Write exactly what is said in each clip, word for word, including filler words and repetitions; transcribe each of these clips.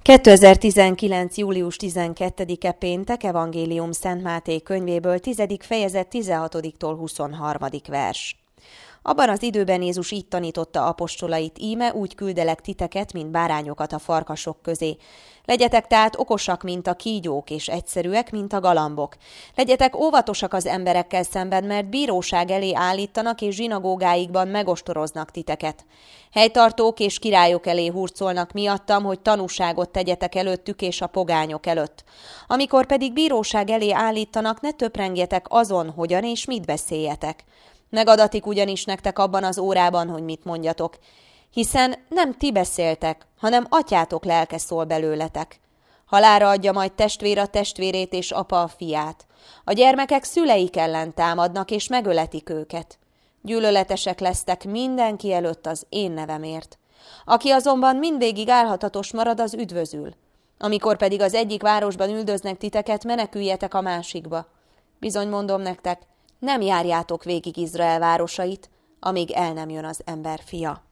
kétezer-tizenkilenc. július tizenkettedike péntek, Evangélium Szent Máté könyvéből, tizedik fejezet, tizenhatodiktól huszonharmadik vers. Abban az időben Jézus így tanította apostolait: íme úgy küldelek titeket, mint bárányokat a farkasok közé. Legyetek tehát okosak, mint a kígyók, és egyszerűek, mint a galambok. Legyetek óvatosak az emberekkel szemben, mert bíróság elé állítanak, és zsinagógáikban megostoroznak titeket. Helytartók és királyok elé hurcolnak miattam, hogy tanúságot tegyetek előttük és a pogányok előtt. Amikor pedig bíróság elé állítanak, ne töprengjetek azon, hogyan és mit beszéljetek. Megadatik ugyanis nektek abban az órában, hogy mit mondjatok, hiszen nem ti beszéltek, hanem atyátok lelke szól belőletek. Halálra adja majd testvér a testvérét és apa a fiát. A gyermekek szüleik ellen támadnak és megöletik őket. Gyűlöletesek lesztek mindenki előtt az én nevemért. Aki azonban mindvégig álhatatos marad, az üdvözül. Amikor pedig az egyik városban üldöznek titeket, meneküljetek a másikba. Bizony mondom nektek, nem járjátok végig Izrael városait, amíg el nem jön az ember fia.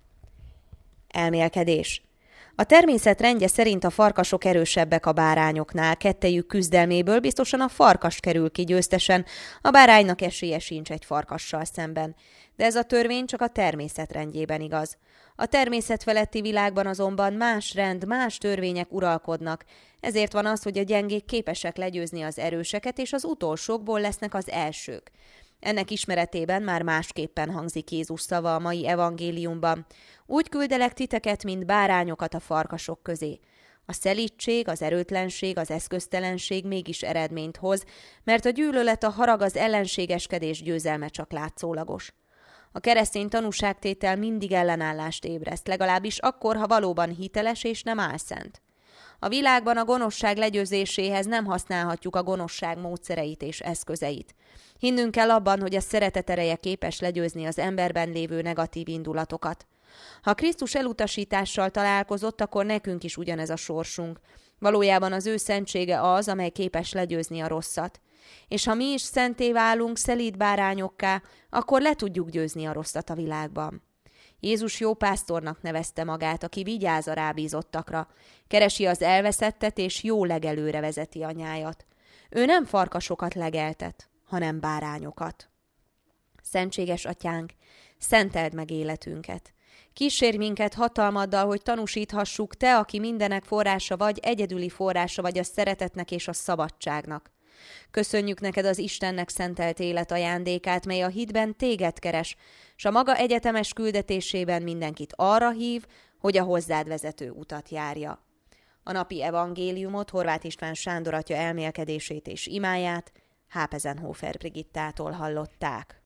Elmélkedés. A természet rendje szerint a farkasok erősebbek a bárányoknál, kettejük küzdelméből biztosan a farkas kerül ki győztesen, a báránynak esélye sincs egy farkassal szemben. De ez a törvény csak a természet rendjében igaz. A természet feletti világban azonban más rend, más törvények uralkodnak, ezért van az, hogy a gyengék képesek legyőzni az erőseket, és az utolsókból lesznek az elsők. Ennek ismeretében már másképpen hangzik Jézus szava a mai evangéliumban. Úgy küldelek titeket, mint bárányokat a farkasok közé. A szelídség, az erőtlenség, az eszköztelenség mégis eredményt hoz, mert a gyűlölet, a harag, az ellenségeskedés győzelme csak látszólagos. A keresztény tanúságtétel mindig ellenállást ébreszt, legalábbis akkor, ha valóban hiteles és nem álszent. A világban a gonoszság legyőzéséhez nem használhatjuk a gonoszság módszereit és eszközeit. Hinnünk kell abban, hogy a szeretet ereje képes legyőzni az emberben lévő negatív indulatokat. Ha Krisztus elutasítással találkozott, akkor nekünk is ugyanez a sorsunk. Valójában az ő szentsége az, amely képes legyőzni a rosszat. És ha mi is szenté válunk szelíd bárányokká, akkor le tudjuk győzni a rosszat a világban. Jézus jó pásztornak nevezte magát, aki vigyáz a rábízottakra, keresi az elveszettet és jó legelőre vezeti a nyájat. Ő nem farkasokat legeltet, hanem bárányokat. Szentséges Atyánk, szenteld meg életünket. Kísérj minket hatalmaddal, hogy tanúsíthassuk, te, aki mindenek forrása vagy, egyedüli forrása vagy a szeretetnek és a szabadságnak. Köszönjük neked az Istennek szentelt élet ajándékát, mely a hitben téged keres, s a maga egyetemes küldetésében mindenkit arra hív, hogy a hozzád vezető utat járja. A napi evangéliumot Horváth István Sándor atya elmélkedését és imáját Hápezenhofer Brigittától hallották.